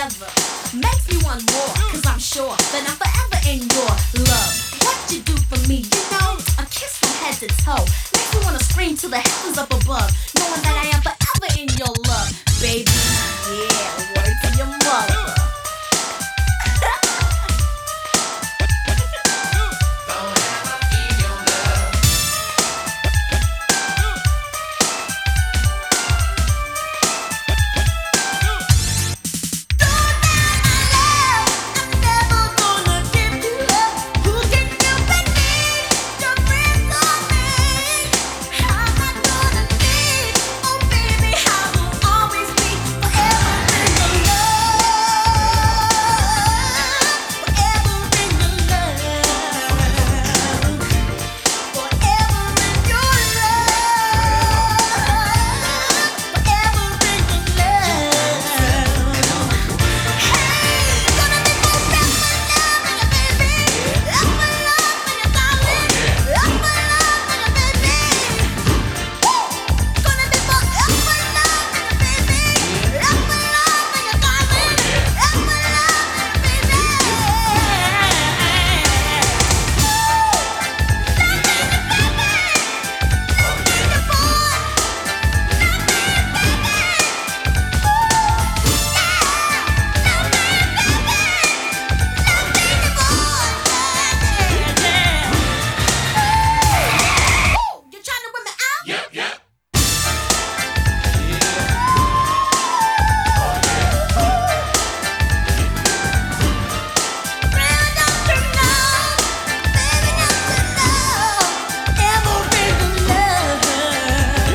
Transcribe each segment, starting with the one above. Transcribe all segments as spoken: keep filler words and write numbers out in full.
together makes me want more, cause I'm sure that I'm forever in your love. What you do for me, you know, a kiss from head to toe makes me wanna scream to the heavens up above, knowing that I am forever in your love. Baby, yeah, word to your mother.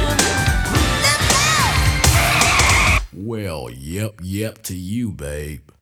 Well, yep, yep to you, babe.